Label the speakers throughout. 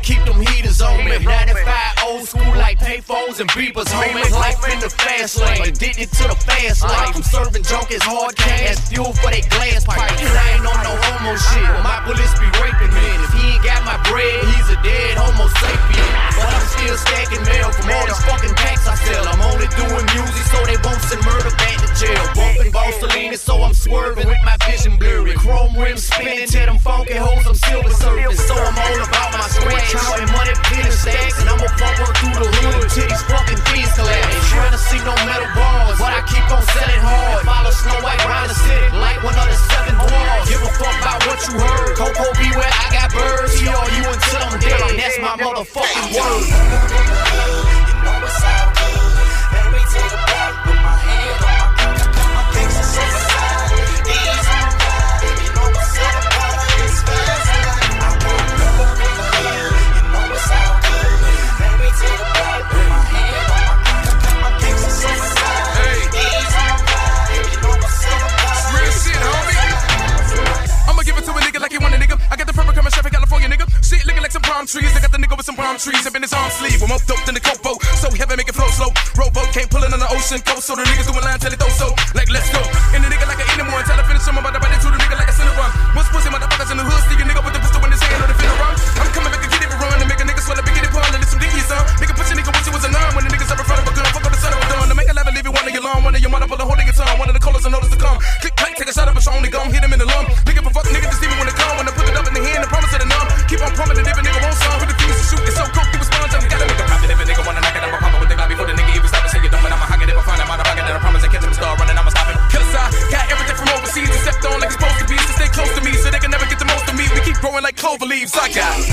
Speaker 1: keep them heaters on me. 95 old school like payphones and beepers, homie. Life in the fast lane, addicted to the fast life. I'm serving junkies hard cash, as fuel for they glass pipes. I ain't on no homo shit, my bullets be raping me. If he ain't got my bread, he's a dead homo sapien. But I'm still stacking mail from all these fucking packs I sell. I'm only doing music so they won't send murder back to jail. Bumping Bosalina so I'm swerving with my vision blurry. Chrome rims spinning to them funky hoes, I'm silver surfing. So I'm all about my scratch, counting money, pinning stacks. And I'ma pump work through the hood until these fucking fiends collapse. Ain't trying to see no metal bars, but I keep on selling hard. Follow Snow White round the city like one of the 7 dwarves. Give a fuck about what you heard. Coco be where I got birds. See all you until I'm dead, and that's my motherfucking word.
Speaker 2: You know it's all good. Let me take a back with my hand on my kicks and so side. Ease on my body. You know what's all about this fast life. I want love in here. You know it's all good. Let me take a back with my hand on my kicks and so side. Ease on my body. You know what's all about this
Speaker 3: real shit, homie. I'ma give it to a nigga like he want a nigga. I got the purple coming straight from California, nigga. Shit looking like some palm trees. I got the nigga with some palm trees up in his arm sleeve. I'm more dope than the coke boat, so heavy make it flow slow. Rowboat can't pull it on the ocean coast, so the niggas doing line till they throw so. Like let's go. And the nigga like an animal until I finish him about the body to the nigga like a cinnamon. Once pussy motherfuckers in the hood, stick a nigga with the pistol in his hand or the finna run. I'm coming back and get it run and make a nigga swell up and get it pun and some dinkies son. Nigga push a nigga wish it was a nun when the niggas up in front of a gun. Fuck up the son of a gun. To make a level leave it one of your lawn, one of your mother pull a hold of your tongue. One of the colors and notice to come. Click clack, take a shot of a only gum, hit him in the lung. Nigga for fuck nigga to see me when it come. When I put it up in the hand, the promise of the numb. Keep on pumping and if a nigga won't son. With the fuse to shoot, it's so cool, keep a sponge. I gotta make a profit if a nigga wanna knock it, I'ma pump it with the guy before the nigga even stop and say you don't. I'ma hug it if I find him out of pocket. I promise I catch him and start running, I'ma stop him. Cause I got everything from overseas except on like it's supposed to be. So stay close to me so they can never get the most of me. We keep growing like clover leaves. I got
Speaker 2: you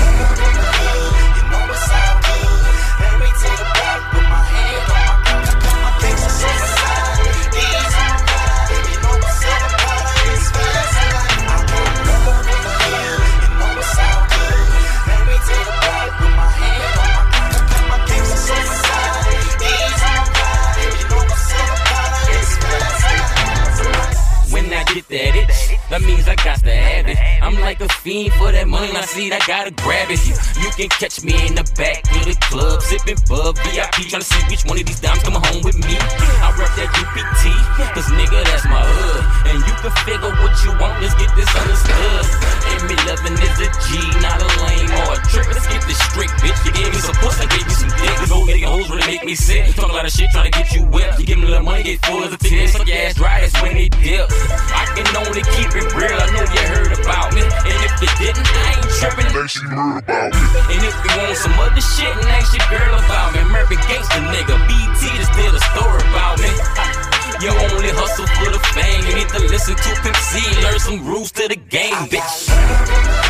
Speaker 2: know it's all good. Let me take a back with my hand on my kicks and so side. Ease on my body. You know what's all about this fast life. I want love in here. You know it's all good. Let me take a back with my hand on my kicks and so side. Ease on my body. You know what's all about this fast life.
Speaker 4: When I get that itch, that means I got to have it. I'm like a fiend for that money, and I see I gotta grab it. You can catch me in the back of the club, sipping bub, VIP, tryna see which one of these dimes come home with me. I rep that UPT, cause nigga, that's my hood. And you can figure what you want, let's get this understood. M11 is a G, not a lame or a trick. Let's get this straight, bitch. You gave me some pussy, I gave you some dick. No making hoes really make me sick. Talk a lot of shit, tryna get you whipped. You give me a little money, get full as a tip. Suck your ass dry, that's when they dip. I can only keep it real, I know you heard about me. And if you didn't, I ain't tripping unless you heard about me. And if you want some other shit, and ask your girl about me. American gangster nigga, BT just did a story about me. You only hustle for the fame, you need to listen to Pimp C, learn some rules to the game, bitch.